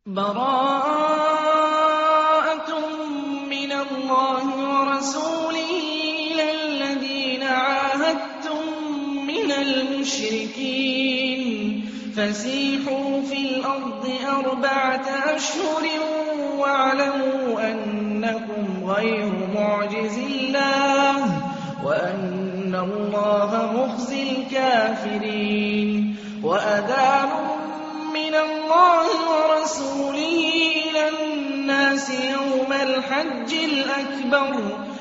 بَرَاءَةٌ مِّنَ اللَّهِ وَرَسُولِهِ إِلَى الَّذِينَ عَاهَدتُّم مِّنَ الْمُشْرِكِينَ فَسِيحُوا فِي الْأَرْضِ 4 أشهر وَاعْلَمُوا أَنَّكُمْ غَيْرُ مُعْجِزِي اللَّهِ وَأَنَّ اللَّهَ مُخْزِي الْكَافِرِينَ وَأَذَانٌ مِّنَ اللَّهِ وَرَسُولِهِ إِلَى النَّاسِ يَوْمَ الْحَجِّ الْأَكْبَرِ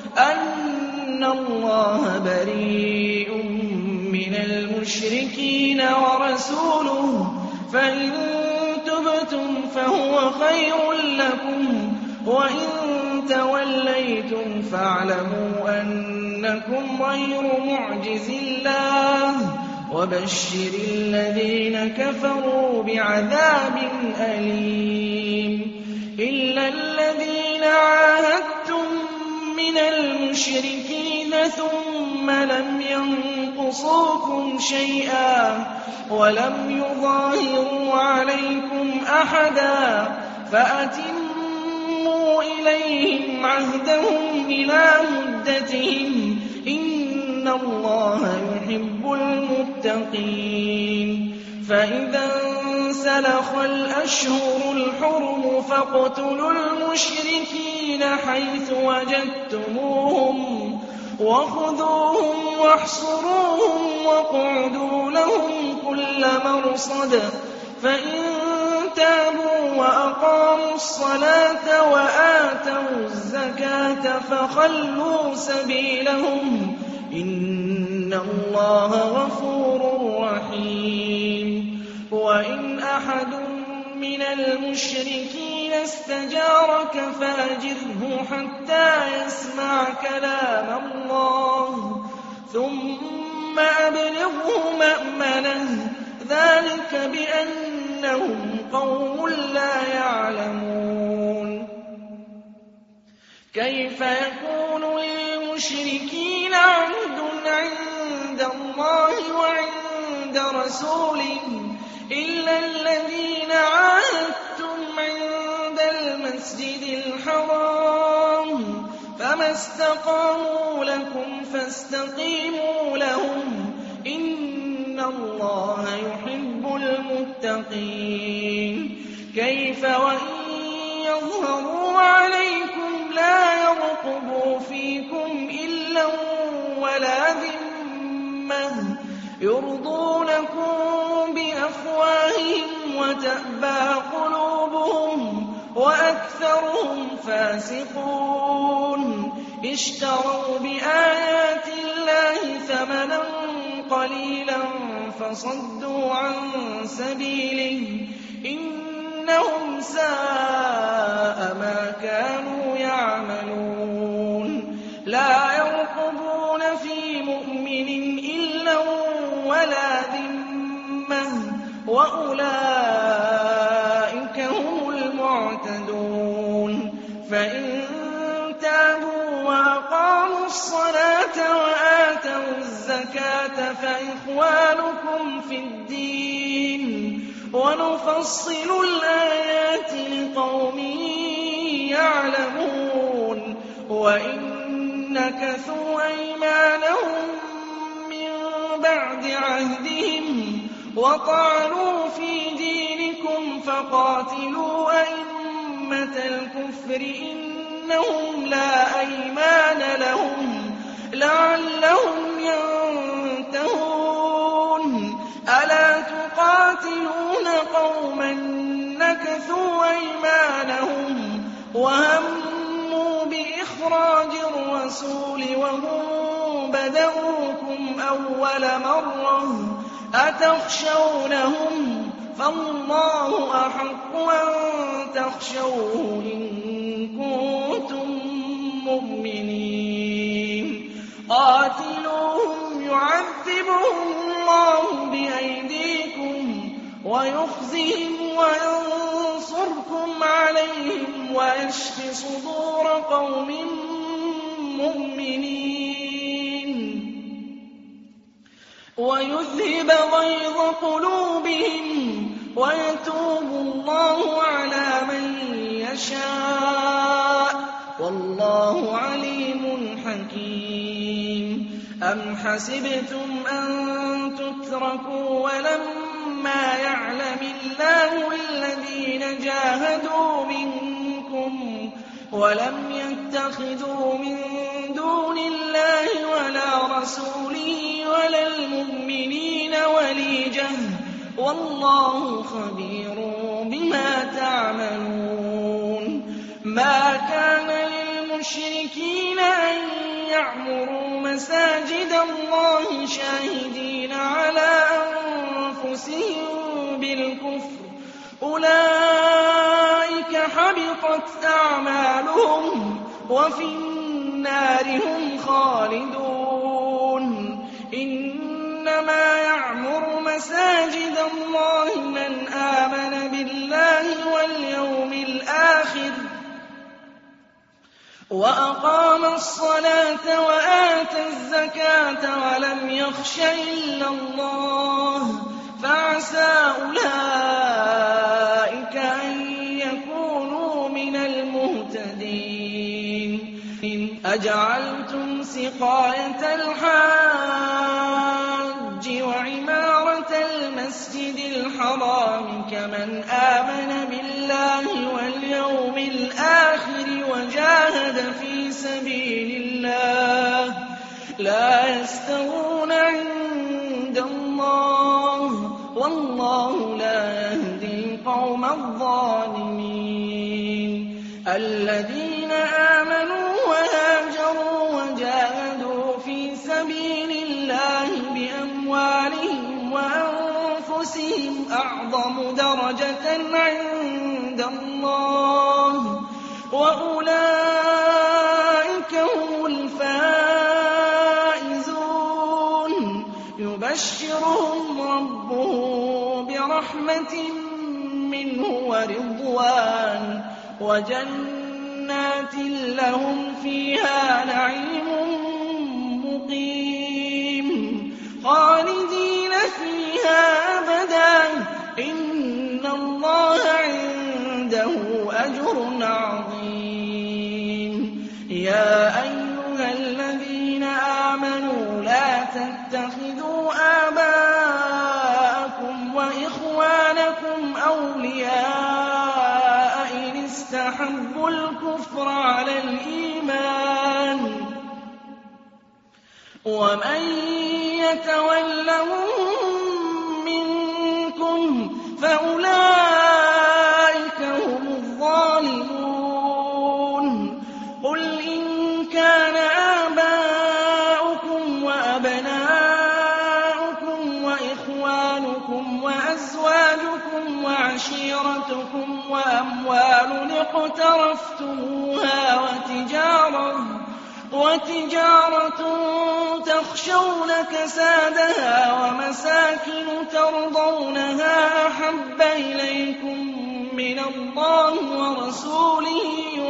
أَنَّ اللَّهَ بَرِيءٌ مِّنَ الْمُشْرِكِينَ وَرَسُولُهُ فَإِن تُبْتُمْ فَهُوَ خَيْرٌ لَّكُمْ وَإِن تَوَلَّيْتُمْ فَاعْلَمُوا أَنَّكُمْ غَيْرُ مُعْجِزِي اللَّهِ وَبَشِّرِ الَّذِينَ كَفَرُوا بِعَذَابٍ أَلِيمٍ إِلَّا الَّذِينَ عَاهَدتُّم مِّنَ الْمُشْرِكِينَ ثُمَّ لَمْ يَنقُصُوكُمْ شَيْئًا وَلَمْ يُظَاهِرُوا عَلَيْكُمْ أَحَدًا فَأَتِمُّوا إِلَيْهِمْ عَهْدَهُمْ إِلَىٰ مُدَّتِهِمْ ۚ إِنَّ اللَّهَ يُحِبُّ الْمُتَّقِينَ فَإِذَا انسَلَخَ الْأَشْهُرُ الْحُرُمُ فَاقْتُلُوا الْمُشْرِكِينَ حَيْثُ وَجَدتُّمُوهُمْ وَخُذُوهُمْ وَاحْصُرُوهُمْ وَاقْعُدُوا لَهُمْ كُلَّ مَرْصَدٍ فَإِن تَابُوا وَأَقَامُوا الصَّلَاةَ وَآتَوُا الزَّكَاةَ فَخَلُّوا سَبِيلَهُمْ ۚ إِنَّ اللَّهَ غَفُورٌ رَّحِيمٌ وَإِنْ أَحَدٌ مِّنَ الْمُشْرِكِينَ اسْتَجَارَكَ فَأَجِرْهُ حَتَّىٰ يَسْمَعَ كَلَامَ اللَّهِ ثُمَّ أَبْلِغْهُ مَأْمَنَهُ ۚ ذَٰلِكَ بِأَنَّهُمْ قَوْمٌ لَّا يَعْلَمُونَ كَيْفَ يَكُونُ لِلْمُشْرِكِينَ عَهْدٌ عِندَ اللَّهِ وَعِندَ رَسُولِهِ إِلَّا الَّذِينَ عَاهَدتُّمْ عِندَ الْمَسْجِدِ الْحَرَامِ ۖ فَمَا اسْتَقَامُوا لَكُمْ فَاسْتَقِيمُوا لَهُمْ ۚ إِنَّ اللَّهَ يُحِبُّ الْمُتَّقِينَ كَيْفَ وَإِن يَظْهَرُوا عَلَيْكُمْ لَا يَرْقُبُوا فِيكُمْ إِلًّا وَلَا ذِمَّةً يُرْضُونَكُم بِأَفْوَاهِهِمْ وَتَأْبَىٰ قُلُوبُهُمْ وَأَكْثَرُهُمْ فَاسِقُونَ اشْتَرَوْا بِآيَاتِ اللَّهِ ثَمَنًا قَلِيلًا فَصَدُّوا عَن سَبِيلِهِ ۚ إِنَّهُمْ سَاءَ مَا كَانُوا يَعْمَلُونَ لَا يَرْقُبُونَ فِي مُؤْمِنٍ إِلًّا وَلَا ذِمَّةً وَأُولَٰئِكَ هُمُ الْمُعْتَدُونَ فَإِن تَابُوا وَأَقَامُوا الصَّلَاةَ وَآتَوُا الزَّكَاةَ فَإِخْوَانُكُمْ فِي الدِّينِ وَنُفَصِّلُ الْآيَاتِ لِقَوْمٍ يَعْلَمُونَ وَإِن نَّكَثُوا أَيْمَانَهُم مِّن بَعْدِ عَهْدِهِمْ وَطَعَنُوا فِي دِينِكُمْ فَقَاتِلُوا أَئِمَّةَ الْكُفْرِ إِنَّهُمْ لَا أَيْمَانَ لَهُمْ لَعَلَّهُمْ يَنتَهُونَ أَلَا تُقَاتِلُونَ قَوْمًا نَّكَثُوا أَيْمَانَهُمْ وَهَمُّوا بِإِخْرَاجِ الرَّسُولِ وَهُم بَدَءُوكُمْ أَوَّلَ مَرَّةٍ أَتَخْشَوْنَهُمْ ۚ فَاللَّهُ أَحَقُّ أَن تَخْشَوْهُ إِن كُنتُم مُّؤْمِنِينَ قَاتِلُوهُمْ يُعَذِّبْهُمُ اللَّهُ بِأَيْدِيكُمْ وَيُخْزِهِمْ وَيَنصُرْكُمْ عَلَيْهِمْ وَيَشْفِ صُدُورَ قَوْمٍ مُّؤْمِنِينَ وَيُذْهِبَ غَيْظَ قُلُوبِهِمْ وَيَتُوبُ اللَّهُ عَلَىٰ يَشَاءُ ۗ وَاللَّهُ عَلِيمٌ حَكِيمٌ أَمْ حَسِبْتُمْ أَن تُتْرَكُوا وَلَمَّا يَعْلَمِ اللَّهُ الَّذِينَ جَاهَدُوا مِنكُمْ وَلَمْ يَتَّخِذُوا مِن دُونِ اللَّهِ وَلَا رَسُولِهِ وَلَا الْمُؤْمِنِينَ وَلِيجَةً ۚ وَاللَّهُ خَبِيرٌ بِمَا تَعْمَلُونَ مَا كَانَ لِلْمُشْرِكِينَ أَن يَعْمُرُوا مَسَاجِدَ اللَّهِ شَاهِدِينَ عَلَىٰ أَنفُسِهِم بِالْكُفْرِ ۚ أُولَٰئِكَ حَبِطَتْ أَعْمَالُهُمْ وَفِي النَّارِ هُمْ خَالِدُونَ إِنَّمَا يَعْمُرُ مَسَاجِدَ اللَّهِ مَنْ آمَنَ بِاللَّهِ وَالْيَوْمِ الْآخِرِ وَأَقَامَ الصَّلَاةَ وَآتَى الزَّكَاةَ وَلَمْ يَخْشَ إِلَّا اللَّهَ فَعَسَىٰ أُولَٰئِكَ أَن يَكُونُوا مِنَ الْمُهْتَدِينَ أَجَعَلْتُمْ سِقَايَةَ الْحَاجِّ وَعِمَارَةَ الْمَسْجِدِ الْحَرَامِ كَمَنْ آمَنَ بِاللَّهِ وَالْيَوْمِ الْآخِرِ وَجَاهَدَ فِي سَبِيلِ اللَّهِ ۚ لَا يَسْتَوُونَ عِندَ اللَّهِ ۗ وَاللَّهُ لَا يَهْدِي الْقَوْمَ الظَّالِمِينَ الَّذِينَ آمَنُوا وَهَاجَرُوا وَجَاهَدُوا فِي سَبِيلِ اللَّهِ بِأَمْوَالِهِمْ وَأَنفُسِهِمْ أَعْظَمُ دَرَجَةً عِندَ اللَّهِ ۚ وَأُولَٰئِكَ هُمُ الْفَائِزُونَ يُبَشِّرُهُمْ رَبُّهُم بِرَحْمَةٍ مِّنْهُ وَرِضْوَانٍ وَجَنَّاتٍ لَّهُمْ فِيهَا نَعِيمٌ مُّقِيمٌ خَالِدِينَ فِيهَا أَبَدًا ۚ إِنَّ اللَّهَ عِندَهُ أَجْرٌ عَظِيمٌ يَا أَيُّهَا الَّذِينَ آمَنُوا لَا تَتَّخِذُوا آبَاءَكُمْ وَإِخْوَانَكُمْ أَوْلِيَاءَ إِنِ اسْتَحَبُّوا الْكُفْرَ عَلَى الْإِيمَانِ ۚ وَمَن يَتَوَلَّهُم مِّنكُمْ فَأُولَٰئِكَ هُمُ الظَّالِمُونَ قُلْ إِن كَانَ آبَاؤُكُمْ وَأَبْنَاؤُكُمْ وَإِخْوَانُكُمْ وَأَزْوَاجُكُمْ وَعَشِيرَتُكُمْ وَأَمْوَالٌ اقْتَرَفْتُمُوهَا وَتِجَارَةٌ تَخْشَوْنَ كَسَادَهَا وَمَسَاكِنُ تَرْضَوْنَهَا أَحَبَّ إِلَيْكُم مِّنَ اللَّهِ وَرَسُولِهِ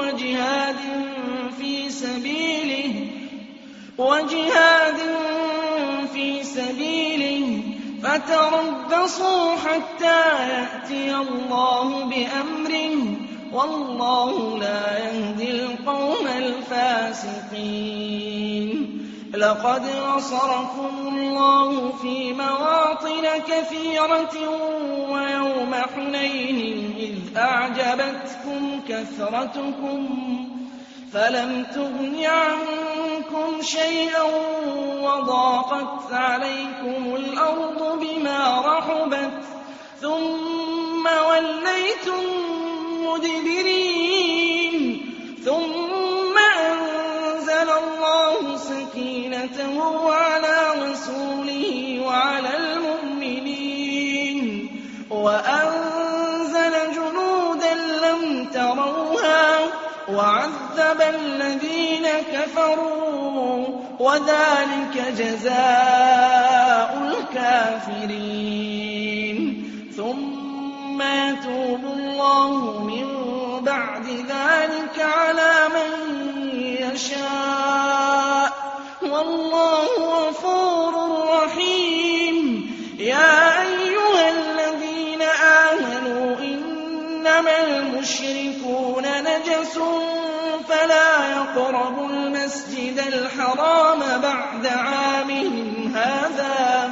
وَجِهَادٍ فِي سَبِيلِهِ فَتَرَبَّصُوا حَتَّىٰ يَأْتِيَ اللَّهُ بِأَمْرِهِ ۗ وَاللَّهُ لَا يَهْدِي الْقَوْمَ الْفَاسِقِينَ لَقَدْ نَصَرَكُمُ اللَّهُ فِي مَوَاطِنَ كَثِيرَةٍ وَيَوْمَ حُنَيْنٍ إِذْ أَعْجَبَتْكُمْ كَثْرَتُكُمْ فَلَمْ تُغْنِ عَنكُمْ شَيْئًا وَضَاقَتْ عَلَيْكُمُ الْأَرْضُ بِمَا رَحُبَتْ ثُمَّ وَلَّيْتُم مُّدْبِرِينَ ثُمَّ أَنزَلَ اللَّهُ سَكِينَتَهُ عَلَىٰ رَسُولِهِ وَعَلَى الْمُؤْمِنِينَ وَأَنزَلَ جُنُودًا لَّمْ تَرَوْهَا وَعَذَّبَ الَّذِينَ كَفَرُوا ۚ وَذَٰلِكَ جَزَاءُ الْكَافِرِينَ ثُمَّ يَتُوبُ اللَّهُ مِن بَعْدِ ذَٰلِكَ عَلَىٰ مَن يَشَاءُ ۗ وَاللَّهُ غَفُورٌ رَّحِيمٌ يَا أَيُّهَا الَّذِينَ آمَنُوا إِنَّمَا المشركون نجس فلا يقربوا المسجد الحرام بعد عامهم هذا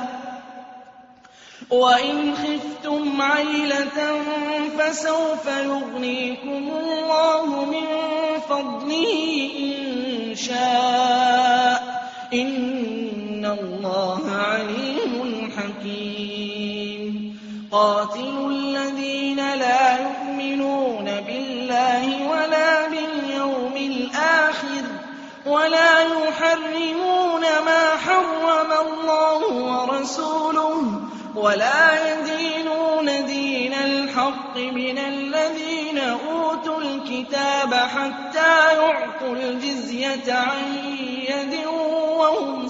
وإن خفتم عيلة فسوف يغنيكم الله من فضله إن شاء إن الله عليم حكيم قاتلوا الذين لا يؤمنون بالله ولا باليوم الآخر ولا يحرمون ما حرم الله ورسوله ولا يدينون دين الحق من الذين أوتوا الكتاب حتى يعطوا الجزية عن يد وهم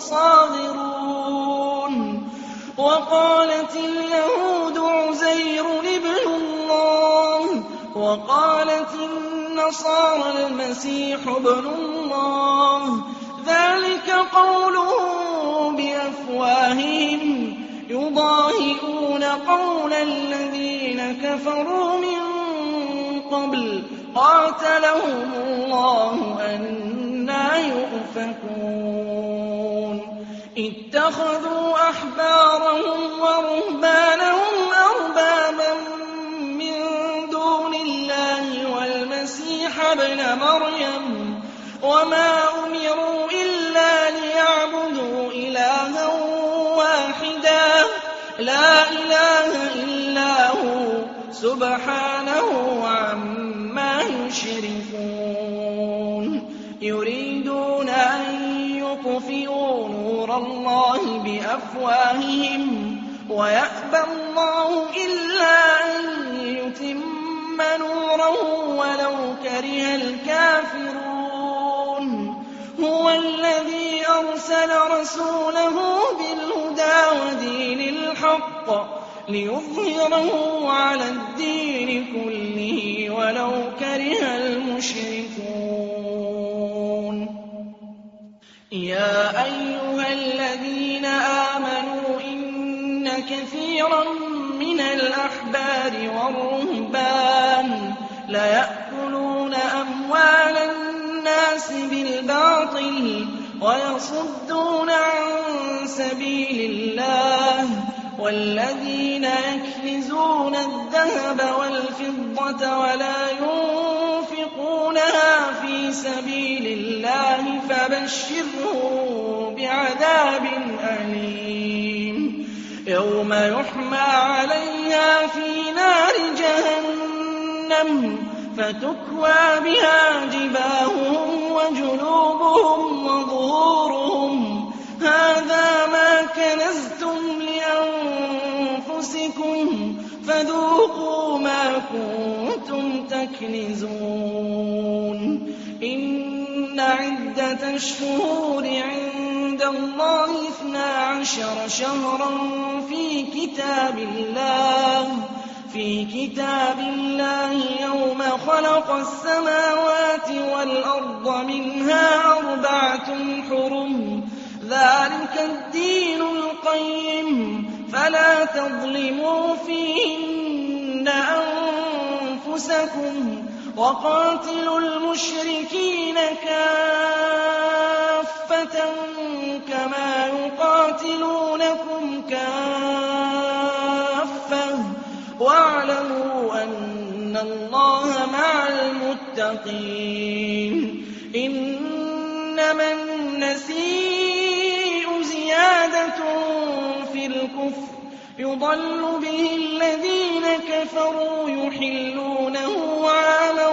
صاغرون وقالت اليهود عزير ابن الله وقالت النصارى المسيح ابن الله ذلك قولهم بأفواههم يضاهئون قول الذين كفروا من قبل قاتلهم الله أنى يؤفكون اتخذوا أحبارهم ورهبانهم أربابا من دون الله والمسيح ابن مريم وما أمروا إلا ليعبدوا إلها واحدا لا إله إلا هو سبحانه عما يشركون يريدون أن يطفئوا نور الله بأفواههم ويأبى الله إلا أن يتم نوره ولو كره الكافرون هو الذي أرسل رسوله بالهدى ودين الحق ليظهره على الدين كله ولو كره المشركون يا أيها الذين آمنوا إن كثيرا من الأحبار والرهبان ليأكلون أموال الناس بالباطل ويصدون عن سبيل الله والذين يكنزون الذهب والفضة ولا ينفقونها في سبيل الله فبشرهم بعذاب أليم يوم يحمى عليها في نار جهنم فتكوى بها جباههم وجنوبهم وظهورهم هذا ما كنزتم لأنفسكم فذوقوا ما كنتم تكنزون إن عدة الشهور عند الله 12 شهرا في كتاب الله يوم خلق السماوات والأرض منها 4 حرم ذلك الدين القيم فلا تظلموا فيهن أنفسكم وقاتلوا المشركين كافة كما يقاتلونكم كافة واعلموا أن الله مع المتقين إنما النسيء زيادة في الكفر يضل به الذين كفروا يحلونه عاما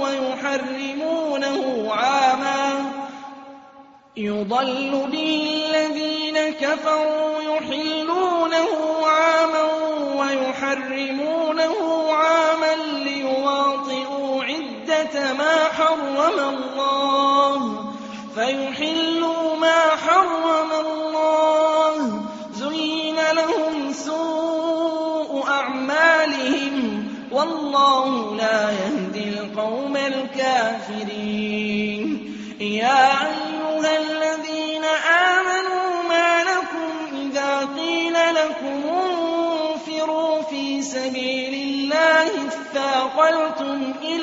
ويحرمونه عاما ليواطئوا عدة ما حرم الله فيحلوا ما حرم الله زين لهم سوء أعمالهم والله لا يهدي القوم الكافرين يا أيها الذين آمنوا ما لكم إذا قيل لكم انفروا في سبيل الله اثاقلتم إلى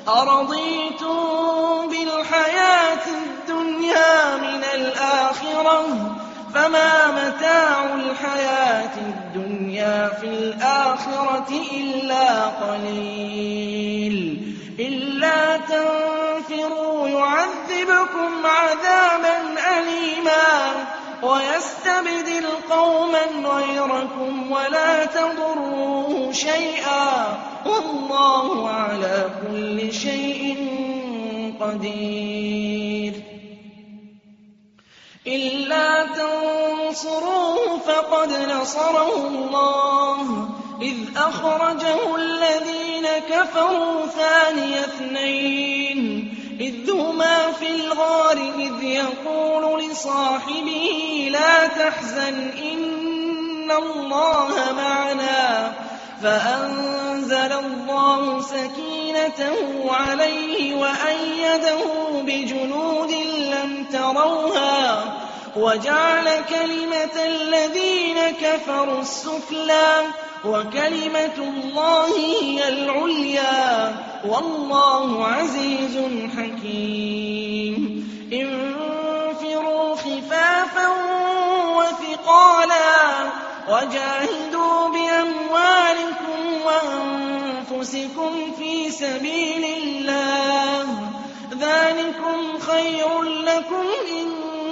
أَرَضِيتُم بِالْحَيَاةِ الدُّنْيَا مِنَ الْآخِرَةِ فَمَا مَتَاعُ الْحَيَاةِ الدُّنْيَا فِي الْآخِرَةِ إِلَّا قَلِيلٌ إِلَّا تَنفِرُوا يُعَذِّبْكُمْ عَذَابًا أَلِيمًا وَيَسْتَبْدِلْ قَوْمًا غَيْرَكُمْ وَلَا تَضُرُّوهُ شَيْئًا وَاللَّهُ عَلَىٰ كُلِّ شَيْءٍ قَدِيرٌ إِلَّا تَنصُرُوهُ فَقَدْ نَصَرَهُ اللَّهُ إِذْ أَخْرَجَهُ الَّذِينَ كَفَرُوا ثَانِيَ اثْنَيْنِ إِذْ هُمَا فِي الْغَارِ إِذْ يَقُولُ لِصَاحِبِهِ لَا تَحْزَنْ إِنَّ اللَّهَ مَعَنَا فَأَنزَلَ اللَّهُ سَكِينَتَهُ عَلَيْهِ وَأَيَّدَهُ بِجُنُودٍ لَّمْ تَرَوْهَا وَجَعَلَ كَلِمَةَ الَّذِينَ كَفَرُوا السُّفْلَىٰ وَكَلِمَةُ اللَّهِ هِيَ الْعُلْيَا وَاللَّهُ عَزِيزٌ حَكِيمٌ انفِرُوا خِفَافًا وَثِقَالًا وَجَاهِدُوا بِأَمْوَالِكُمْ وَأَنفُسِكُمْ فِي سَبِيلِ اللَّهِ ذَٰلِكُمْ خَيْرٌ لَّكُمْ إِن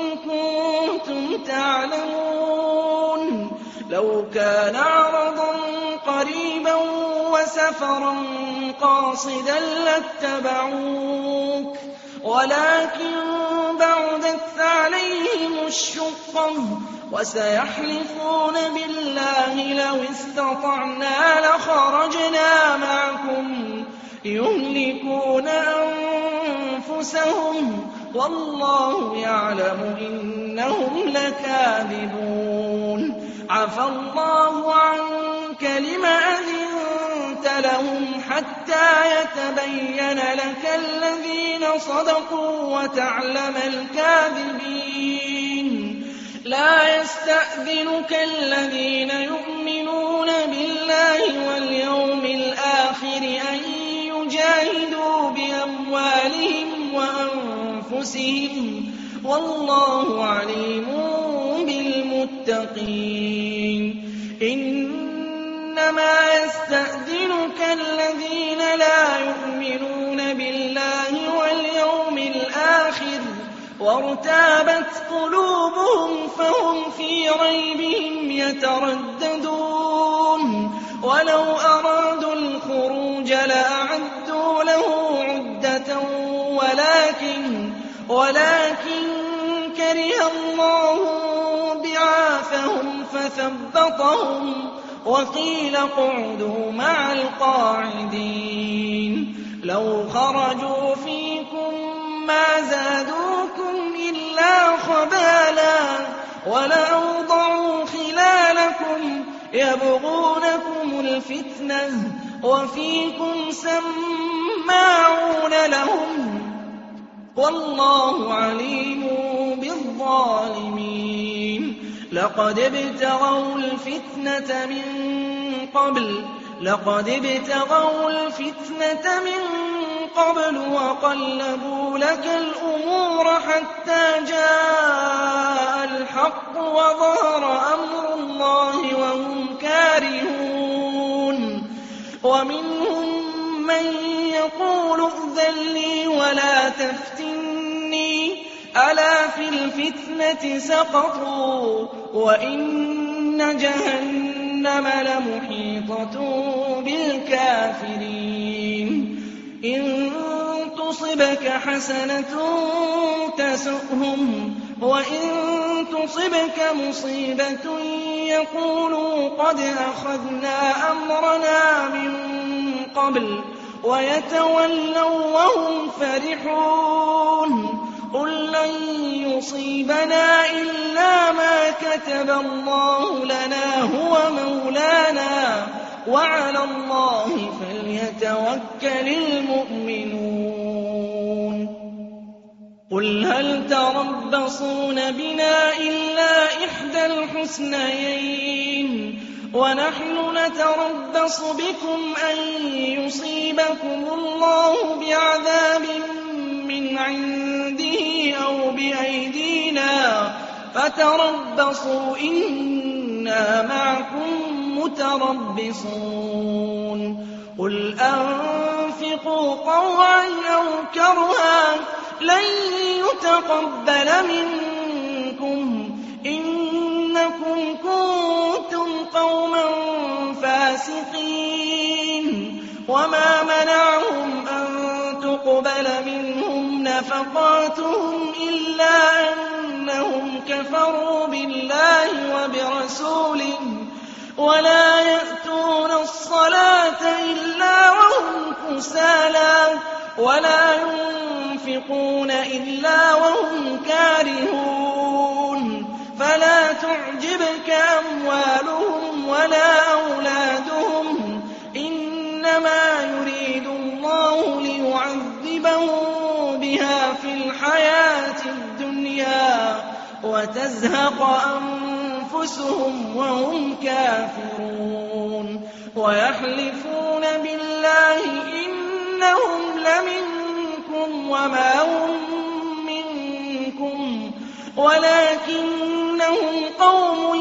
كُنتُمْ تَعْلَمُونَ لَوْ كَانَ عَرَضًا قَرِيبًا وَسَفَرًا قَاصِدًا لَّاتَّبَعُوكَ وَلَٰكِن بَعُدَتْ عَلَيْهِمُ الشُّقَّةُ وَسَيَحْلِفُونَ بِاللَّهِ لَوِ اسْتَطَعْنَا لَخَرَجْنَا مَعَكُمْ يُهْلِكُونَ أَنفُسَهُمْ وَاللَّهُ يَعْلَمُ إِنَّهُمْ لَكَاذِبُونَ عَفَا اللَّهُ عَنكَ لِمَ أَذِنتَ لَهُمْ حَتَّىٰ يَتَبَيَّنَ لَكَ الَّذِينَ صَدَقُوا وَتَعْلَمَ الْكَاذِبِينَ لَا يَسْتَأْذِنُكَ الَّذِينَ يُؤْمِنُونَ بِاللَّهِ وَالْيَوْمِ الْآخِرِ أَن يُجَاهِدُوا بِأَمْوَالِهِمْ وَأَنفُسِهِمْ وَاللَّهُ عَلِيمٌ بِالْمُتَّقِينَ إِنَّمَا يَسْتَأْذِنُكَ الَّذِينَ لَا يُؤْمِنُونَ بِاللَّهِ وَالْيَوْمِ الْآخِرِ وَارْتَابَتْ قُلُوبُهُمْ فَهُمْ فِي رَيْبِهِمْ يَتَرَدَّدُونَ وَلَوْ أَرَادُوا الْخُرُوجَ لَأَعَدُّوا لَهُ عُدَّةً وَلَٰكِن كَرِهَ اللَّهُ بِعَاثَهُمْ فَثَبَّطَهُمْ وَقِيلَ اقْعُدُوا مَعَ الْقَاعِدِينَ لَوْ خَرَجُوا فِيكُم مَّا زَادُوكُمْ إِلَّا خَبَالًا وَلَأَوْضَعُوا خِلَالَكُمْ يَبْغُونَكُمُ الْفِتْنَةَ وَفِيكُمْ سَمَّاعُونَ لَهُمْ وَاللَّهُ عَلِيمٌ بِالظَّالِمِينَ لَقَدِ ابْتَغَوُا الْفِتْنَةَ مِن قَبْلُ وَقَلَّبُوا لَكَ الْأُمُورَ حَتَّىٰ جَاءَ الْحَقُّ وَظَهَرَ أَمْرُ اللَّهِ وَهُمْ كَارِهُونَ وَمِنْهُم مَّن يَقُولُ ائْذَن لِّي وَلَا تَفْتِنِّي أَلَا فِي الْفِتْنَةِ سَقَطُوا وَإِنَّ جَهَنَّمَ لَمُحِيطَةٌ بِالْكَافِرِينَ إِن تُصِبْكَ حَسَنَةٌ تَسُؤْهُمْ وَإِن تُصِبْكَ مُصِيبَةٌ يَقُولُوا قَدْ أَخَذْنَا أَمْرَنَا مِن قَبْلُ وَيَتَوَلَّوا وَّهُمْ فَرِحُونَ قُل لَّن يُصِيبَنَا إِلَّا مَا كَتَبَ اللَّهُ لَنَا هُوَ مَوْلَانَا وَعَلَى اللَّهِ فَلْيَتَوَكَّلِ الْمُؤْمِنُونَ قُلْ هَلْ تَرَبَّصُونَ بِنَا إِلَّا إِحْدَى الْحُسْنَيَيْنِ وَنَحْنُ نَتَرَبَّصُ بِكُمْ أَن يُصِيبَكُمُ اللَّهُ بِعَذَابٍ مِّنْ عِندِهِ أَوْ بِأَيْدِينَا فَتَرَبَّصُوا إِنَّا مَعَكُم مُّتَرَبِّصُونَ قُلْ أَنفِقُوا طَوْعًا أَوْ كَرْهًا لَّن يُتَقَبَّلَ مِنكُمْ إِنَّكُمْ كُنتُمْ قَوْمًا فَاسِقِينَ وَمَا مَنَعَهُمْ أَن تُقْبَلَ مِنْهُمْ نَفَقَاتُهُمْ إِلَّا أَنَّهُمْ كَفَرُوا بِاللَّهِ وَبِرَسُولِهِ وَلَا يَأْتُونَ الصَّلَاةَ إِلَّا وَهُمْ كُسَالَىٰ وَلَا يُنفِقُونَ إِلَّا وَهُمْ كَارِهُونَ فَلَا تُعْجِبْكَ أَمْوَالُهُمْ وَلَا أَوْلَادُهُمْ إِنَّمَا يُرِيدُ اللَّهُ لِيُعَذِّبَهُم بِهَا فِي الْحَيَاةِ الدُّنْيَا وَتَزْهَقَ أَنفُسُهُمْ وَهُمْ كَافِرُونَ وَيَحْلِفُونَ بِاللَّهِ إِنَّهُمْ لَمِنكُمْ وَمَا هُم مِّنكُمْ وَلَٰكِنَّهُمْ قَوْمٌ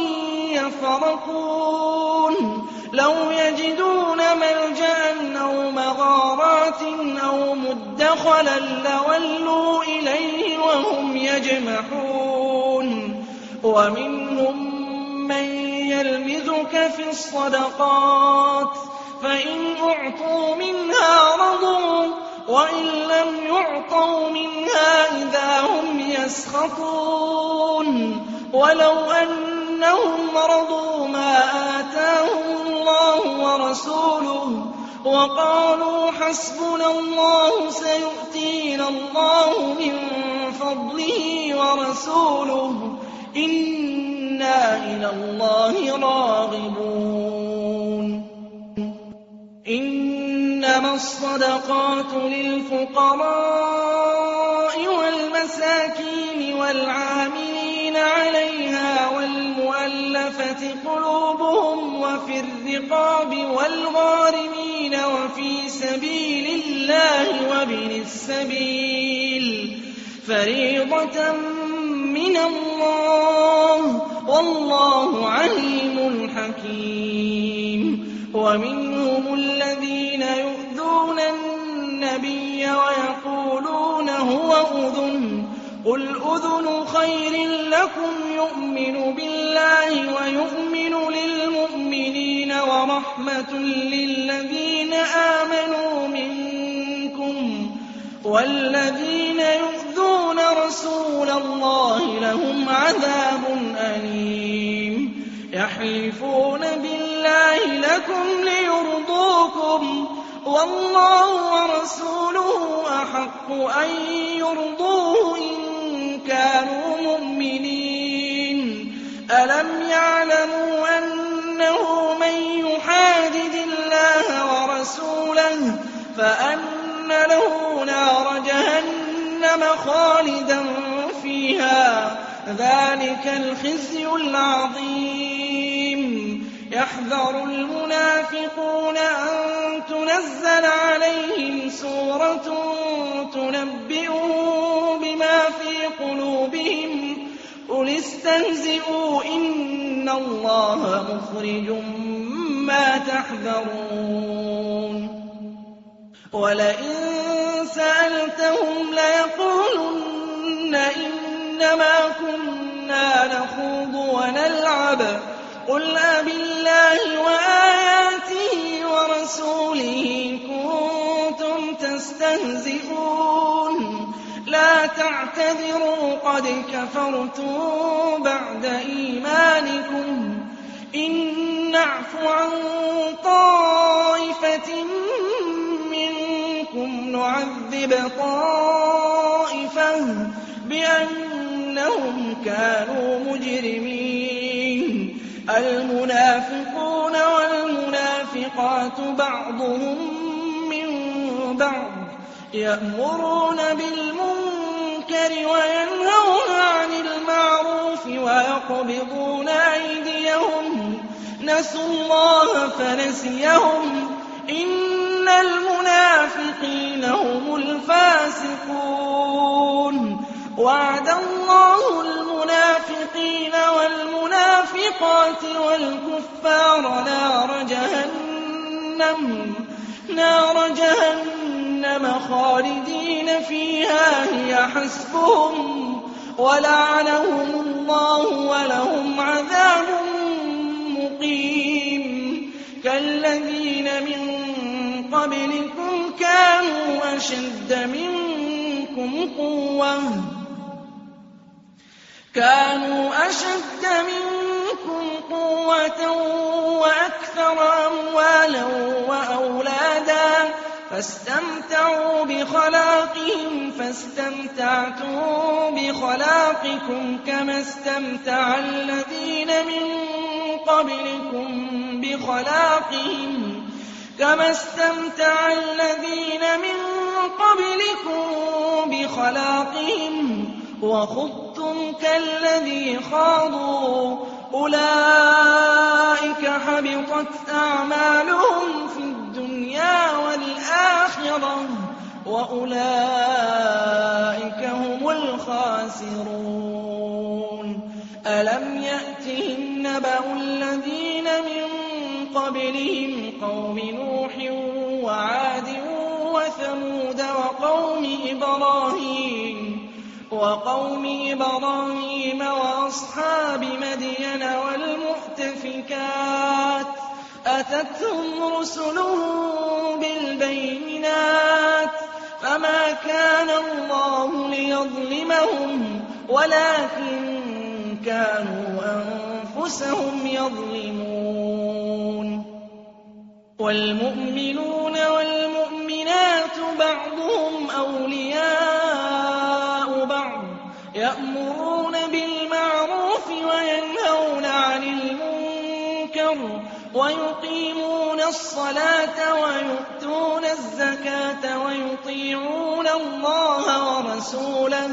يَفْرَقُونَ لَوْ يَجِدُونَ مَلْجَأً أَوْ مَغَارَاتٍ أَوْ مُدَّخَلًا لَّوَلُّوا إِلَيْهِ وَهُمْ يَجْمَحُونَ وَمِنْهُم مَّن يَلْمِزُكَ فِي الصَّدَقَاتِ فَإِنْ أُعْطُوا مِنْهَا رَضُوا وَإِن لَّمْ يُعْطَوْا مِنْهَا إِذَا هُمْ يَسْخَطُونَ وَلَوْ أَنَّهُمْ رَضُوا مَا آتَاهُمُ اللَّهُ وَرَسُولُهُ وَقَالُوا حَسْبُنَا اللَّهُ سَيُؤْتِينَا اللَّهُ مِن فَضْلِهِ وَرَسُولُهُ إِنَّا إِلَى اللَّهِ رَاغِبُونَ إِنَّمَا الصَّدَقَاتُ لِلْفُقَرَاءِ وَالْمَسَاكِينِ وَالْعَامِلِينَ عَلَيْهَا وَالْمُؤَلَّفَةِ قُلُوبُهُمْ وَفِي الرِّقَابِ وَالْغَارِمِينَ وَفِي سَبِيلِ اللَّهِ وَابْنِ السَّبِيلِ فَرِيضَةً مِّنَ اللَّهِ وَاللَّهُ عَلِيمٌ حَكِيمٌ وَمِنْهُمُ الَّذِينَ يُؤْذُونَ النَّبِيَّ وَيَقُولُونَ هُوَ أُذُنٌ قُلْ أُذُنُ خَيْرٍ لَّكُمْ يُؤْمِنُ بِاللَّهِ وَيُؤْمِنُ لِلْمُؤْمِنِينَ وَرَحْمَةٌ لِّلَّذِينَ آمَنُوا مِنكُمْ وَالَّذِينَ يُؤْذُونَ رَسُولَ اللَّهِ لَهُمْ عَذَابٌ أَلِيمٌ يَحْلِفُونَ بِاللَّهِ لَكُمْ لِيُرْضُوكُمْ وَاللَّهُ وَرَسُولُهُ أَحَقُّ أَن يُرْضُوهُ إِن كَانُوا مُؤْمِنِينَ أَلَمْ يَعْلَمُوا أَنَّهُ مَن يُحَادِدِ اللَّهَ وَرَسُولَهُ فَأَنَّ لَهُ نَارَ جَهَنَّمَ خَالِدًا فِيهَا ذَٰلِكَ الْخِزْيُ الْعَظِيمُ يَحْذَرُ الْمُنَافِقُونَ أَن تُنَزَّلَ عَلَيْهِمْ سُورَةٌ تُنَبِّئُهُم بِمَا فِي قُلُوبِهِمْ قُلِ اسْتَهْزِئُوا إِنَّ اللَّهَ مُخْرِجٌ مَّا تَحْذَرُونَ وَلَئِن سَأَلْتَهُمْ لَيَقُولُنَّ إِنَّمَا كُنَّا نَخُوضُ وَنَلْعَبُ قُلْ أَبِاللَّهِ وَآيَاتِهِ وَرَسُولِهِ كُنتُمْ تَسْتَهْزِئُونَ لَا تَعْتَذِرُوا قَدْ كَفَرْتُم بَعْدَ إِيمَانِكُمْ إِن نَّعْفُ عَن طَائِفَةٍ مِّنكُمْ نُعَذِّبْ طَائِفَةً بِأَنَّهُمْ كَانُوا مُجْرِمِينَ الْمُنَافِقُونَ وَالْمُنَافِقَاتُ بَعْضُهُم مِّن بَعْضٍ يَأْمُرُونَ بِالْمُنكَرِ وَيَنْهَوْنَ عَنِ الْمَعْرُوفِ وَيَقْبِضُونَ أَيْدِيَهُمْ نسوا الله فنسيهم إن المنافقين هم الفاسقون وعد الله المنافقين والمنافقات والكفار نار جهنم خالدين فيها هي حسبهم ولعنهم الله ولهم عذاب مقيم كالذين من قبلكم كانوا أشد منكم قوة وأكثر أموالا وأولادا فاستمتعوا بخلاقهم فاستمتعتم بخلاقكم كما استمتع الذين من قبلكم بخلاقهم وخضتم كالذي خاضوا أولئك حبطت أعمالهم في الدنيا والآخرة وأولئك هم الخاسرون ألم يأتهم نبأ الذين من قبلهم قوم نوح وعاد وثمود وقوم إبراهيم وأصحاب مدين والمؤتفكات أتتهم رسلهم بالبينات فما كان الله ليظلمهم ولكن كانوا أنفسهم يظلمون والمؤمنون والمؤمنات بعضهم أولياء بعض يأمرون بالمعروف وينهون عن المنكر ويقيمون الصلاة ويؤتون الزكاة ويطيعون الله ورسوله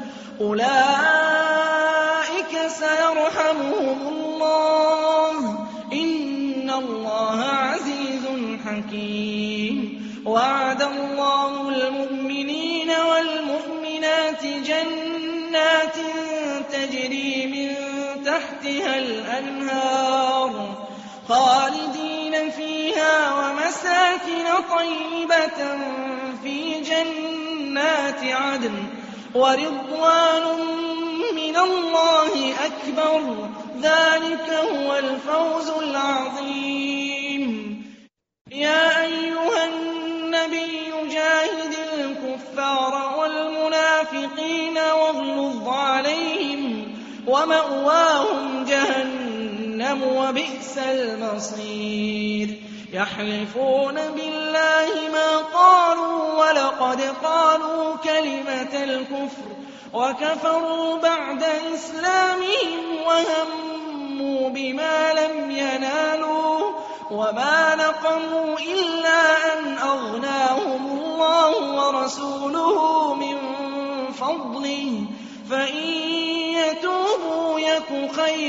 أولئك سيرحمهم الله إن الله عزيز حكيم وعد الله المؤمنين والمؤمنات جنات تجري من تحتها الأنهار خالدين فيها ومساكن طيبة في جنات عدن ورضوان من الله أكبر ذلك هو الفوز العظيم يا أيها النبي جاهد الكفار والمنافقين واغلظ عليهم ومأواهم جهنم وبئس المصير يحلفون بالله ما قالوا ولقد قالوا كلمة الكفر وكفروا بعد إسلامهم وهموا بما لم ينالوا وما نقموا إلا أن أغناهم الله ورسوله من فضله فإن يتوبوا يك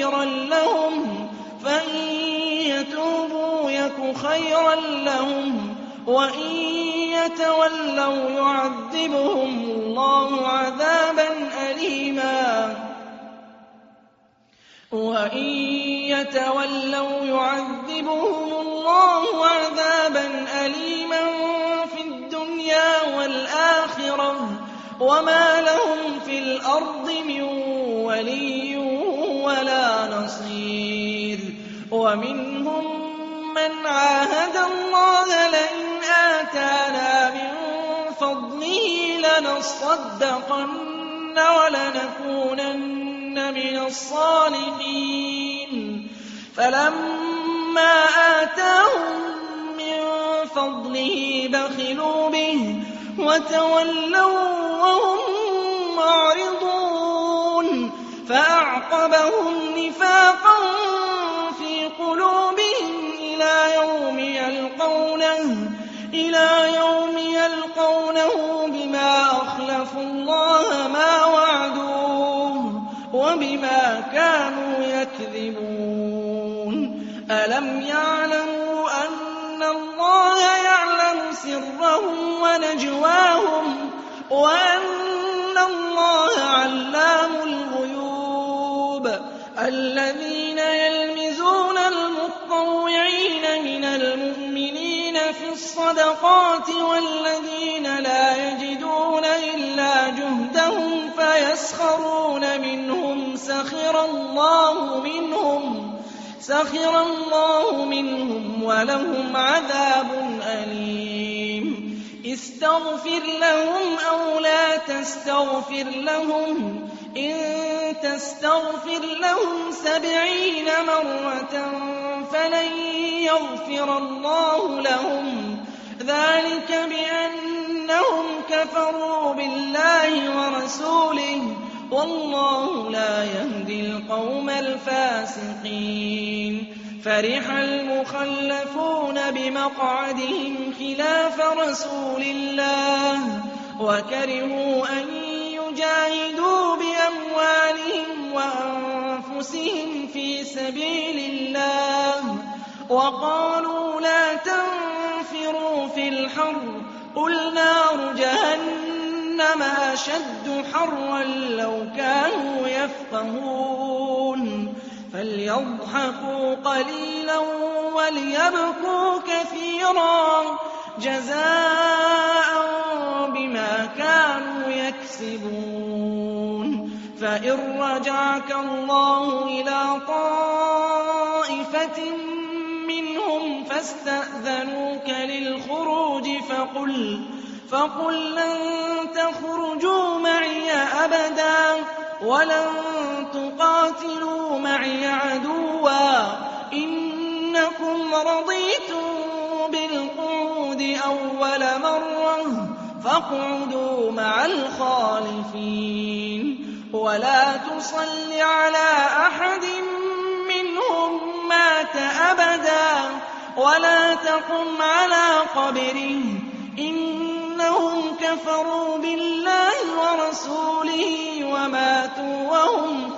خيرا لهم وإن يتولوا يعذبهم الله عذابا أليما في الدنيا والآخرة وما لهم في الأرض من ولي ولا نصير ومنهم من عاهد الله لئن آتانا من فضله لنصدقن ولنكونن من الصالحين فلما آتاهم من فضله بخلوا به وتولوا وهم معرضون فأعقبهم نفاقا في قلوبهم إلى يوم يلقونه بما أخلفوا الله ما وعدوه وبما كانوا يكذبون ألم ونجواهم وأن الله علام الغيوب. الذين يلمزون المطوعين من المؤمنين في الصدقات والذين لا يجدون إلا جهدهم فيسخرون منهم سخر الله منهم ولهم عذاب أليم. استغفر لهم أو لا تستغفر لهم إن تستغفر لهم 70 مرة فلن يغفر الله لهم ذلك بأنهم كفروا بالله ورسوله والله لا يهدي القوم الفاسقين. فرح المخلفون بمقعدهم خلاف رسول الله وكرهوا أن يجاهدوا بأموالهم وأنفسهم في سبيل الله وقالوا لا تنفروا في الحر قل نار جهنم أشد حرا لو كانوا يفقهون. فليضحكوا قليلا وليبكوا كثيرا جزاء بما كانوا يكسبون. فإن رجعك الله إلى طائفة منهم فاستأذنوك للخروج فقل لن تخرجوا معي أبدا ولن تقاتلوا معي عدوا إنكم رضيتم بالقعود أول مرة فاقعدوا مع الخالفين. ولا تصل على أحد منهم مات أبدا ولا تقم على قبره إنهم كفروا بالله ورسوله وماتوا وهم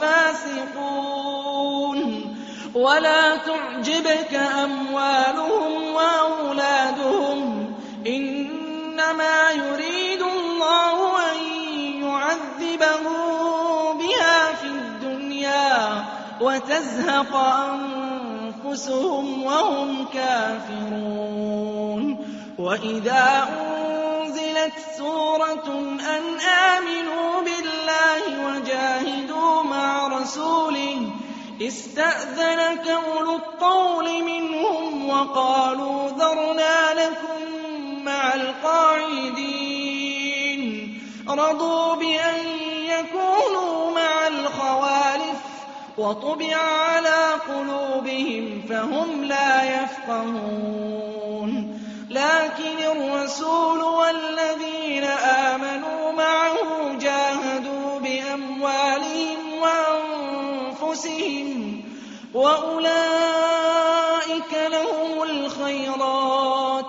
فاسقون. ولا تعجبك أموالهم وأولادهم إنما يريد الله أن يعذبهم بها في الدنيا وتزهق أنفسهم وهم كافرون. وإذا أنزلت سورة أن آمنوا بالله وجاهدوا مع رسوله استأذنك أولو الطول منهم وقالوا ذرنا لكم مع القاعدين. رضوا بأن يكونوا مع الخوالف وطبع على قلوبهم فهم لا يفقهون. لكن الرسول والذين آمنوا معه جاهدوا بأموالهم وأنفسهم وأولئك لهم الخيرات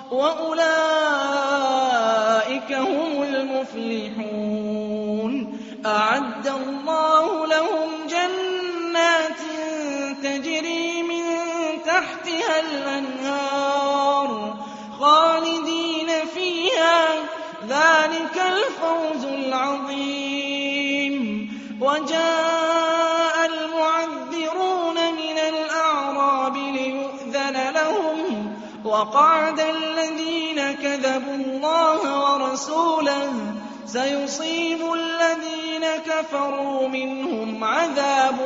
وأولئك هم المفلحون. أعد الله لهم جنات تجري من تحتها الأنهار خالدين فيها ذلك الفوز العظيم. وجاء المعذرون من الأعراب ليؤذن لهم وقعد الذين كذبوا الله ورسوله سيصيب الذين كفروا منهم عذاب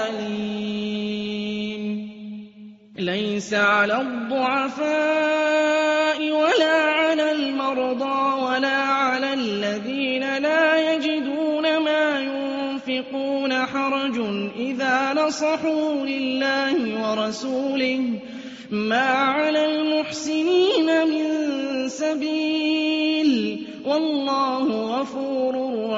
أليم. ليس على الضعفاء ولا على المرضى ولا على الذين لا يجدون ما ينفقون حرج إذا نصحوا لله ورسوله ما على المحسنين من سبيل والله غفور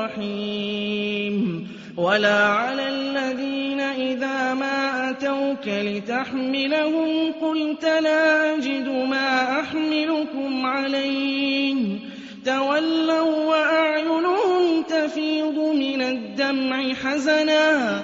رحيم. ولا على الذين إذا ما أتوك لتحملهم قلت لا أجد ما أحملكم عليه تولوا وأعينهم تفيض من الدمع حزنا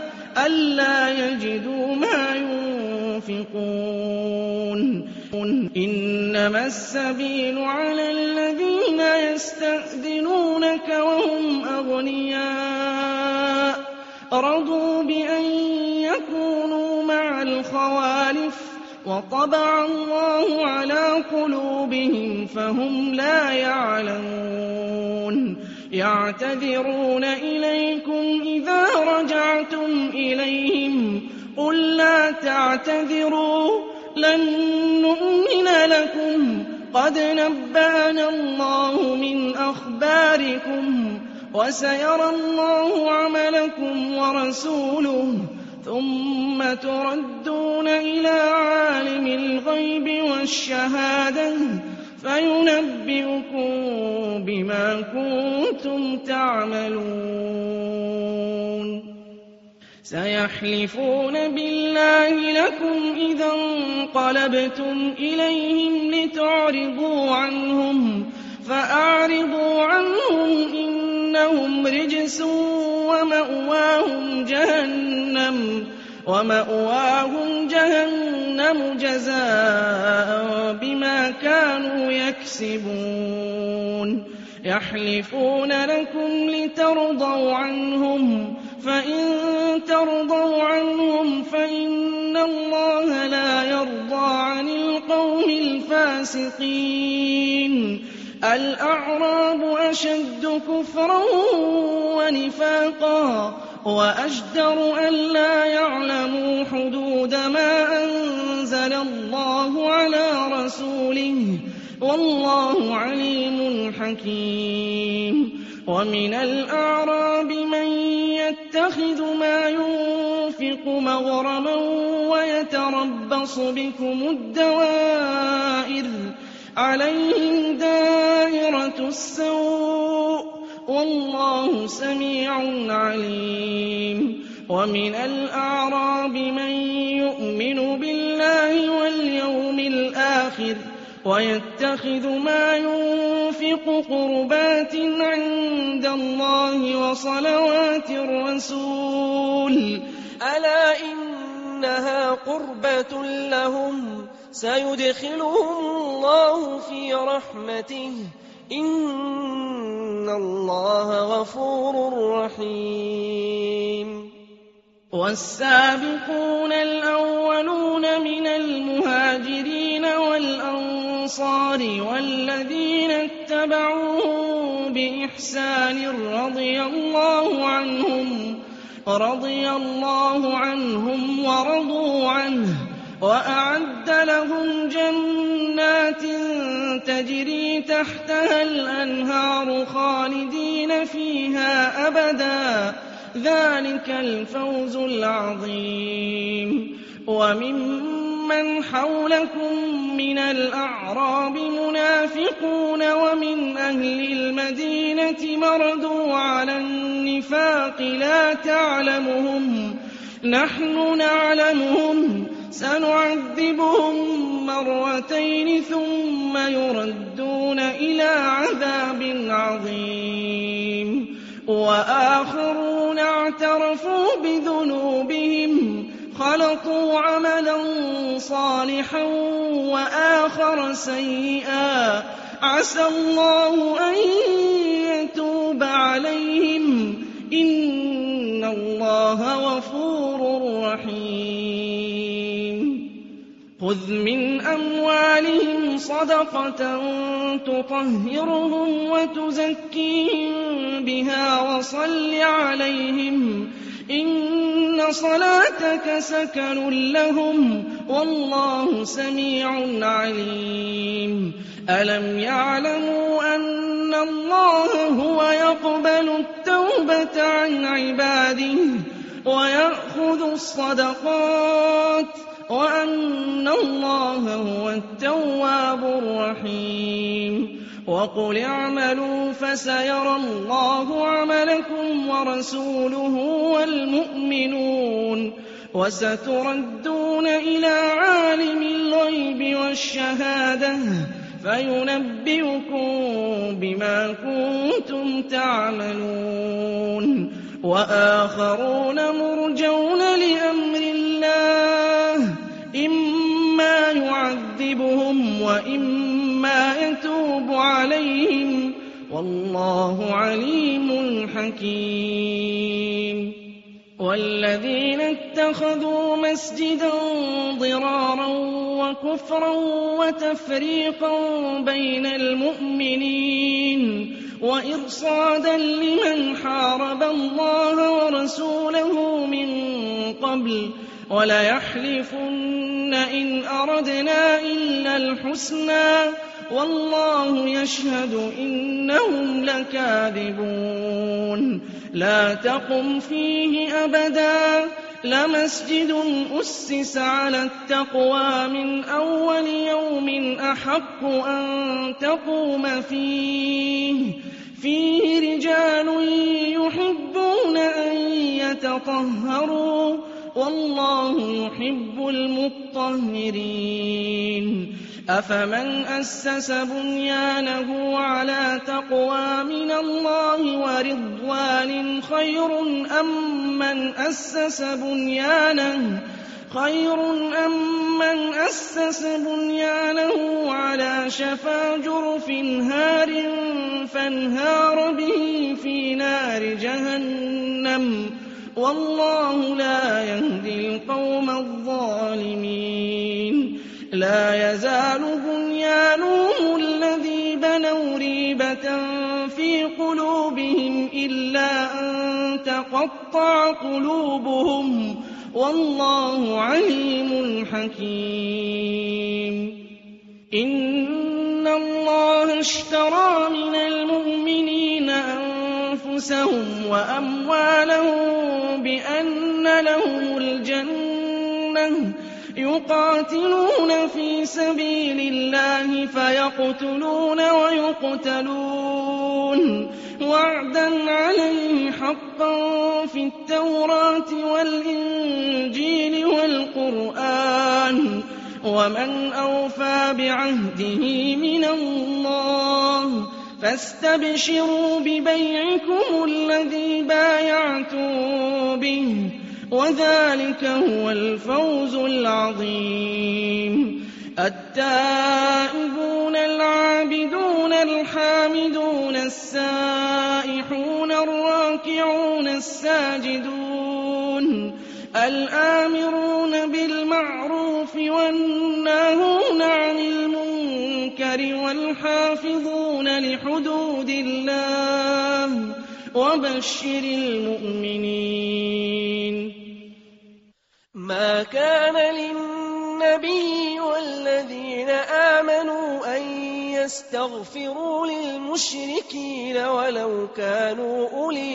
ألا يجدوا ما ينفقون إنما السبيل على الذين يستأذنونك وهم أغنياء رضوا بأن يكونوا مع الخوالف وطبع الله على قلوبهم فهم لا يعلمون يعتذرون إليكم إذا رجعتم إليهم قل لا تعتذروا لن نؤمن لكم قد نبأنا الله من أخباركم وسيرى الله عملكم ورسوله ثم تردون إلى عالم الغيب والشهادة فينبئكم بما كنتم تعملون سيحلفون بالله لكم إذا انقلبتم إليهم لتعرضوا عنهم فأعرضوا عنهم إنهم رجس ومأواهم جهنم جزاء بما كانوا يكسبون يحلفون لكم لترضوا عنهم فإن ترضوا عنهم فإن الله لا يرضى عن القوم الفاسقين الأعراب أشد كفرا ونفاقا وأجدر ألا يعلموا حدود ما أنزل الله على رسوله والله عليم حكيم ومن الأعراب من يتخذ ما ينفق مغرما ويتربص بكم الدوائر عليهم دائرة السوء والله سميع عليم ومن الأعراب من يؤمن بالله واليوم الآخر ويتخذ ما ينفق قربات عند الله وصلوات الرسول ألا إنها قربة لهم سيدخلهم الله في رحمته إن الله غفور رحيم والسابقون الأولون من المهاجرين والأنصار والذين اتبعوهم بإحسان رضي الله عنهم ورضوا عنه وأعد لهم جنات تجري تحتها الأنهار خالدين فيها أبدا ذلك الفوز العظيم وممن حولكم من الأعراب منافقون ومن أهل المدينة مردوا على النفاق لا تعلمهم نحن نعلمهم سنعذبهم مرتين ثم يردون إلى عذاب عظيم وآخرون اعترفوا بذنوبهم خلطوا عملا صالحا وآخر سيئا عسى الله أن يتوب عليهم إن الله غفور رحيم خذ من أموالهم صدقة تطهرهم وتزكيهم بها وصل عليهم إن صلاتك سكن لهم والله سميع عليم ألم يعلموا أن الله هو يقبل التوبة عن عباده ويأخذ الصدقات وأن الله هو التواب الرحيم وقل اعملوا فسيرى الله عملكم ورسوله والمؤمنون وستردون إلى عالم الغيب والشهادة فينبئكم بما كنتم تعملون وآخرون مرجون لأمر الله إما يعذبهم وإما عَلَيْهِمْ ۚ وَاللَّهُ عَلِيمٌ حَكِيمٌ وَالَّذِينَ اتَّخَذُوا مَسْجِدًا ضِرَارًا وَكُفْرًا وَتَفْرِيقًا بَيْنَ الْمُؤْمِنِينَ وَإِرْصَادًا لِّمَنْ حَارَبَ اللَّهَ وَرَسُولَهُ مِن قَبْلُ وَلَيَحْلِفُنَّ إِنْ أَرَدْنَا إِلَّا الْحُسْنَىٰ وَاللَّهُ يَشْهَدُ إِنَّهُمْ لَكَاذِبُونَ لَا تَقُمْ فِيهِ أَبَدًا لَمَسْجِدٌ أُسِّسَ عَلَى التَّقْوَىٰ مِنْ أَوَّلِ يَوْمٍ أَحَقُّ أَن تَقُومَ فِيهِ رِجَالٌ يُحِبُّونَ أَن يَتَطَهَّرُوا وَاللَّهُ يُحِبُّ الْمُطَّهِّرِينَ أَفَمَنْ أَسَّسَ بُنْيَانَهُ عَلَىٰ تَقْوَىٰ مِنَ اللَّهِ وَرِضْوَانٍ خَيْرٌ أَم مَّنْ أَسَّسَ بُنْيَانَهُ عَلَىٰ شَفَا جُرُفٍ هَارٍ فَانْهَارَ بِهِ فِي نَارِ جَهَنَّمَ ۗ وَاللَّهُ لَا يَهْدِي الْقَوْمَ الظَّالِمِينَ لَا يَزَالُ بُنْيَانُهُمُ الَّذِي بَنَوْا رِيبَةً فِي قُلُوبِهِمْ إِلَّا أَن تَقَطَّعَ قُلُوبُهُمْ ۗ وَاللَّهُ عَلِيمٌ حَكِيمٌ إِنَّ اللَّهَ اشْتَرَىٰ مِنَ الْمُؤْمِنِينَ أَنفُسَهُمْ وَأَمْوَالَهُم بِأَنَّ لَهُمُ الْجَنَّةَ يُقَاتِلُونَ فِي سَبِيلِ اللَّهِ فَيَقْتُلُونَ وَيُقْتَلُونَ وَعْدًا عَلَيْهِ حَقًّا فِي التَّوْرَاةِ وَالْإِنجِيلِ وَالْقُرْآنِ ۚ وَمَنْ أَوْفَىٰ بِعَهْدِهِ مِنَ اللَّهِ فَاسْتَبْشِرُوا بِبَيْعِكُمُ الَّذِي بَايَعْتُم بِهِ ۚ وَذَٰلِكَ هُوَ الْفَوْزُ الْعَظِيمُ التَّائِبُونَ الْعَابِدُونَ الْحَامِدُونَ السَّائِحُونَ الرَّاكِعُونَ السَّاجِدُونَ الْآمِرُونَ بِالْمَعْرُوفِ وَالنَّاهُونَ عَنِ الْمُنكَرِ وَالْحَافِظُونَ لِحُدُودِ اللَّهِ ۗ وَبَشِّرِ الْمُؤْمِنِينَ مَا كَانَ لِلنَّبِيِّ وَالَّذِينَ آمَنُوا أَن يَسْتَغْفِرُوا لِلْمُشْرِكِينَ وَلَوْ كَانُوا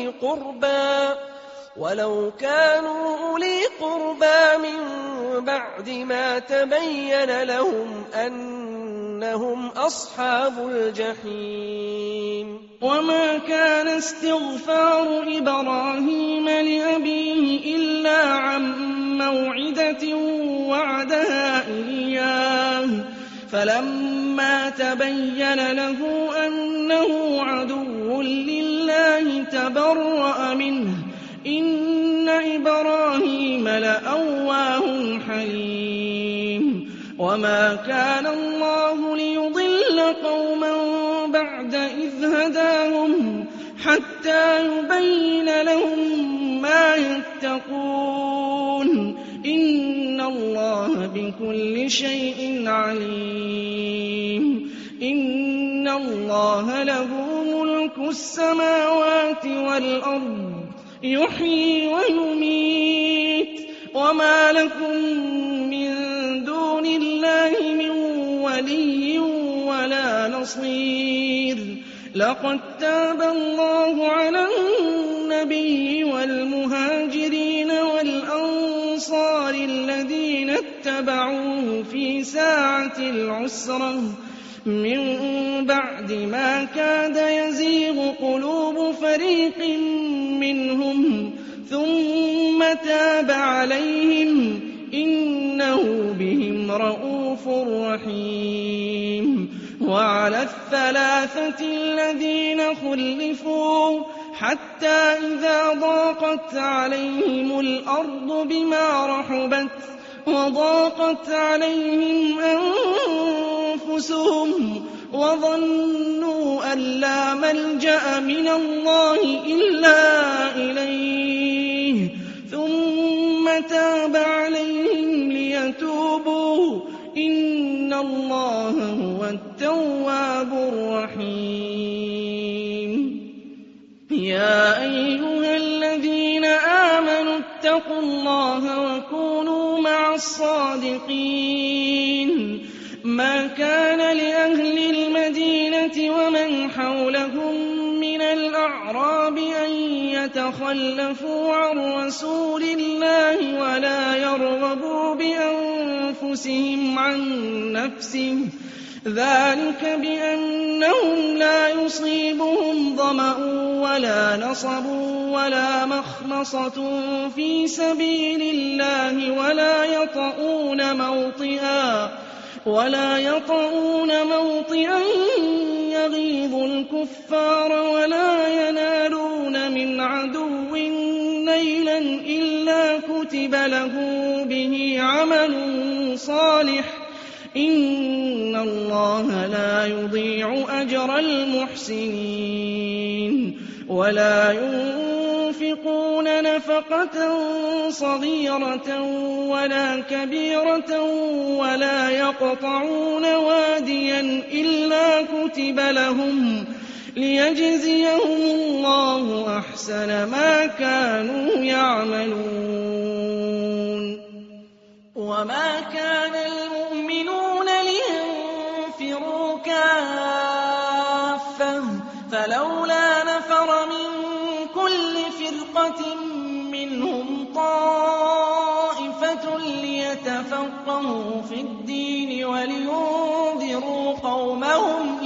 أُولِي قُرْبَىٰ مِن بَعْدِ مَا تَبَيَّنَ لَهُمْ أَنَّهُمْ أَصْحَابُ الْجَحِيمِ وَمَا كَانَ اسْتِغْفَارُ إِبْرَاهِيمَ لِأَبِيهِ إِلَّا عَن مَّوْعِدَةٍ وَعَدَهَا إِيَّاهُ فَلَمَّا تَبَيَّنَ لَهُ أَنَّهُ عَدُوٌّ لِّلَّهِ تَبَرَّأَ مِنْهُ ۚ إِنَّ إِبْرَاهِيمَ لَأَوَّاهٌ حَلِيمٌ وَمَا كَانَ اللَّهُ لِيُضِلَّ قَوْمًا بَعْدَ إِذْ هَدَاهُمْ حَتَّىٰ يُبَيِّنَ لَهُم مَّا يَتَّقُونَ ۚ إِنَّ اللَّهَ بِكُلِّ شَيْءٍ عَلِيمٌ إِنَّ اللَّهَ لَهُ مُلْكُ السَّمَاوَاتِ وَالْأَرْضِ يُحْيِي وَيُمِيتُ ۚ وَمَا لَكُم مِّن دُونِ اللَّهِ مِن وَلِيٍّ وَلَا نَصِيرٍ لَقَد تَّابَ اللَّهُ عَلَى النَّبِيِّ وَالْمُهَاجِرِينَ وَالْأَنصَارِ الَّذِينَ اتَّبَعُوهُ فِي سَاعَةِ الْعُسْرَةِ مِن بَعْدِ مَا كَادَ يَزِيغُ قُلُوبُ فَرِيقٍ مِّنْهُمْ ثُمَّ تَابَ عَلَيْهِمْ ۚ إِنَّهُ بِهِمْ رَءُوفٌ رَّحِيمٌ وَعَلَى الثَّلَاثَةِ الَّذِينَ خُلِّفُوا حَتَّىٰ إِذَا ضَاقَتْ عَلَيْهِمُ الْأَرْضُ بِمَا رَحُبَتْ وَضَاقَتْ عَلَيْهِمْ أَنفُسُهُمْ وظنوا أن لا ملجأ من الله إلا إليه ثم تاب عليهم ليتوبوا إن الله هو التواب الرحيم يا أيها الذين آمنوا اتقوا الله وكونوا مع الصادقين ما كان لأهل المدينة ومن حولهم من الأعراب أن يتخلفوا عن رسول الله ولا يرغبوا بأنفسهم عن نفسه ذلك بأنهم لا يصيبهم ظمأ ولا نصب ولا مخمصة في سبيل الله ولا يطؤون موطئا يغيظ الكفار ولا ينالون من عدو نيلا إلا كتب له به عمل صالح إن الله لا يضيع أجر المحسنين ولا ينفقون نفقة صغيرة ولا كبيرة ولا يقطعون واديا إلا كتب لهم ليجزيهم الله أحسن ما كانوا يعملون وما كان المؤمنون لينفروا كافة فلولا نفر من كل فرقة منهم طائفة ليتفقهوا في الدين ولينذروا قومهم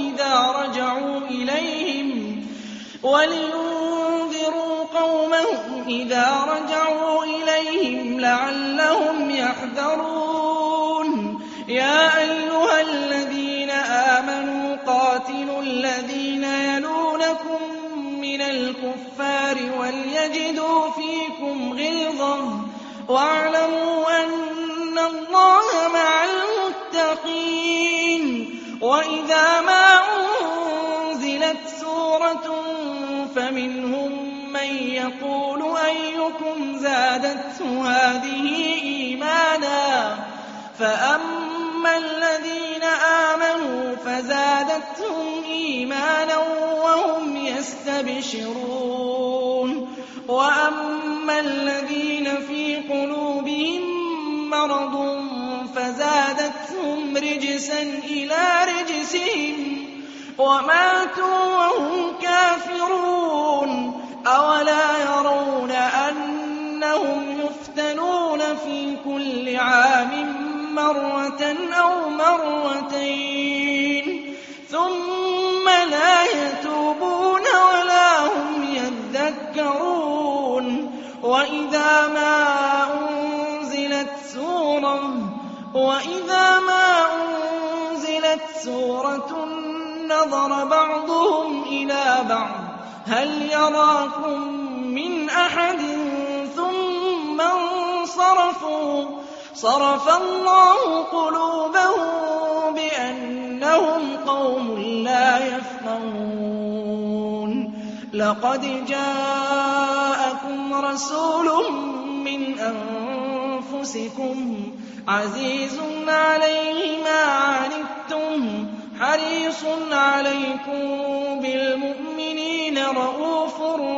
إذا رجعوا إليهم لعلهم يحذرون يا أيها الذين آمنوا قاتلوا الذين يلونكم من الكفار وليجدوا فيكم غلظة واعلموا أن الله مع المتقين وإذا ما أنزلت سورة فمنهم من يقول أيكم زادته هذه إيمانا فأما الذين آمنوا فزادتهم إيمانا وهم يستبشرون وأما الذين في قلوبهم مرض فزادتهم رجسا إلى رجسهم وماتوا وهم كافرون أولا يرون أنهم يفتنون في كل عام مرة أو مرتين ثم لا يتوبون ولا هم يذكرون وإذا ما أنزلت سورة نظر بعضهم إلى بعض هل يراكم من أحد ثم انصرفوا صرف الله قلوبهم بأنهم قوم لا يفقهون لقد جاءكم رسول من أنفسكم عزيز عليه ما عنتم حريص عليكم بالمؤمنين رءوف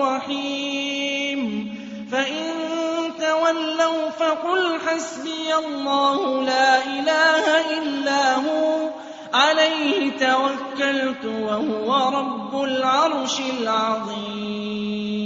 رحيم فإن تولوا فقل حسبي الله لا إله إلا هو عليه توكلت وهو رب العرش العظيم